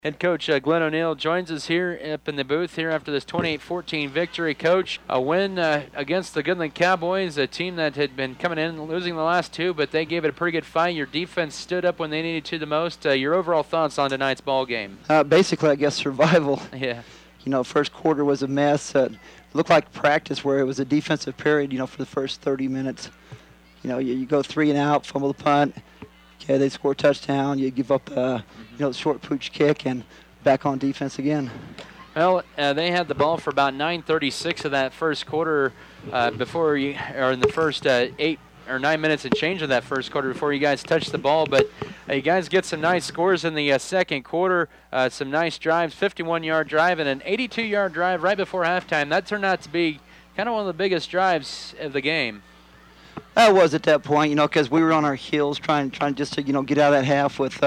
Head coach Glenn O'Neill joins us here up in the booth here after this 28-14 victory. Coach, a win against the Goodland Cowboys, a team that had been coming in losing the last two, but they gave it a pretty good fight. Your defense stood up when they needed to the most. Your overall thoughts on tonight's ball game? Basically, I guess survival. Yeah. First quarter was a mess. Looked like practice where it was a defensive period, for the first 30 minutes. You go 3 and out, fumble the punt. Okay, they score a touchdown. You give up, the short pooch kick, and back on defense again. Well, they had the ball for about 9:36 of that first quarter in the first 8 or 9 minutes and change of that first quarter before you guys touched the ball. But you guys get some nice scores in the second quarter, some nice drives, 51-yard drive and an 82-yard drive right before halftime. That turned out to be kind of one of the biggest drives of the game. That was at that point, because we were on our heels trying just to, get out of that half with,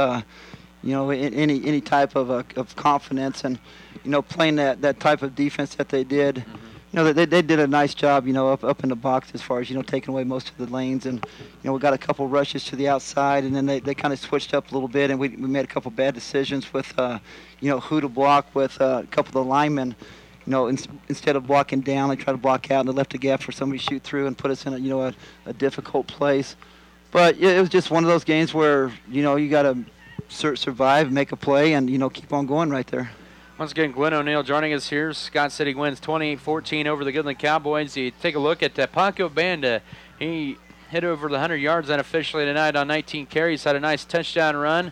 any type of confidence and, playing that type of defense that they did. Mm-hmm. They did a nice job, up in the box as far as, taking away most of the lanes. And, we got a couple rushes to the outside, and then they kind of switched up a little bit, and we made a couple bad decisions with, who to block with a couple of the linemen. Instead of blocking down, they tried to block out, and they left a gap for somebody to shoot through and put us in a difficult place. But it was just one of those games where, you got to survive, make a play, and, keep on going right there. Once again, Glenn O'Neill joining us here. Scott City wins 28-14 over the Goodland Cowboys. You take a look at Paco Banda. He hit over the 100 yards unofficially tonight on 19 carries, had a nice touchdown run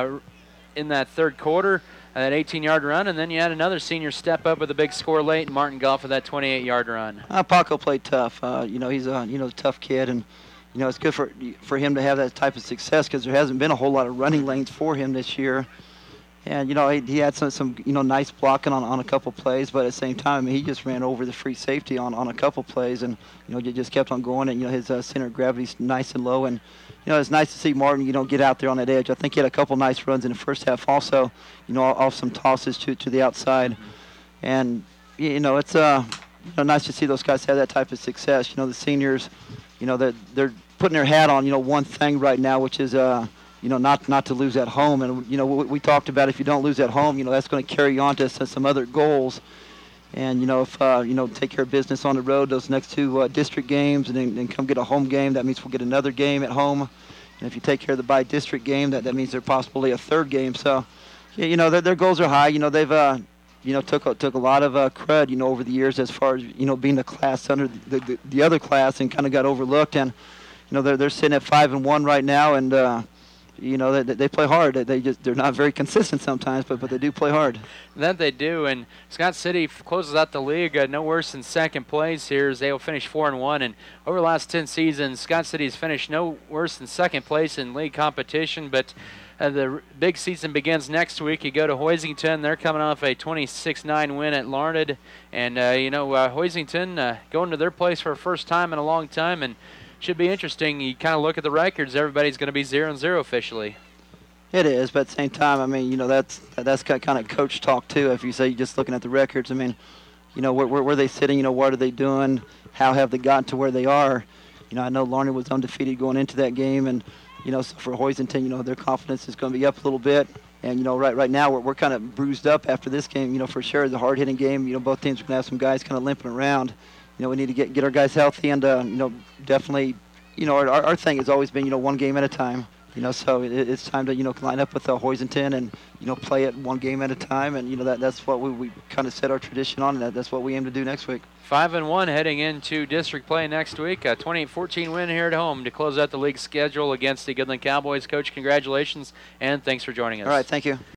in that third quarter. That 18-yard run, and then you had another senior step up with a big score late, and Martin Goff with that 28-yard run. Paco played tough. He's a tough kid, and it's good for him to have that type of success because there hasn't been a whole lot of running lanes for him this year. And he had some nice blocking on a couple plays, but at the same time, he just ran over the free safety on a couple plays, and just kept on going. And his center of gravity's nice and low, and it's nice to see Martin get out there on that edge. I think he had a couple nice runs in the first half, also off some tosses to the outside, and it's nice to see those guys have that type of success. The seniors, they're putting their hat on one thing right now, which is not to lose at home. And, we talked about if you don't lose at home, that's going to carry on to some other goals. And, if, take care of business on the road, those next two district games, and then come get a home game, that means we'll get another game at home. And if you take care of the by-district game, that means there's possibly a third game. So, their goals are high. They've, took a lot of crud, over the years as far as, being the class under the other class and kind of got overlooked. And, they're sitting at 5-1 right now, and, they play hard. They're not very consistent sometimes, but they do play hard. That they do, and Scott City closes out the league no worse than second place here as they will finish 4-1. And over the last 10 seasons, Scott City has finished no worse than second place in league competition. But the big season begins next week. You go to Hoisington. They're coming off a 26-9 win at Larned, and Hoisington going to their place for the first time in a long time, and should be interesting. You kind of look at the records, everybody's going to be 0-0 officially. It is, but at the same time, that's kind of coach talk too. If you say you're just looking at the records, where they sitting, what are they doing, how have they gotten to where they are? I know Larned was undefeated going into that game, and so for Hoisington, their confidence is going to be up a little bit. And right now we're kind of bruised up after this game, for sure. The hard-hitting game, both teams are going to have some guys kind of limping around. We need to get our guys healthy, and definitely, our thing has always been, one game at a time. So it's time to, line up with Hoisington and, play it one game at a time. And, that's what we kind of set our tradition on, and that's what we aim to do next week. 5-1 heading into district play next week. A 28-14 win here at home to close out the league schedule against the Goodland Cowboys. Coach, congratulations, and thanks for joining us. All right, thank you.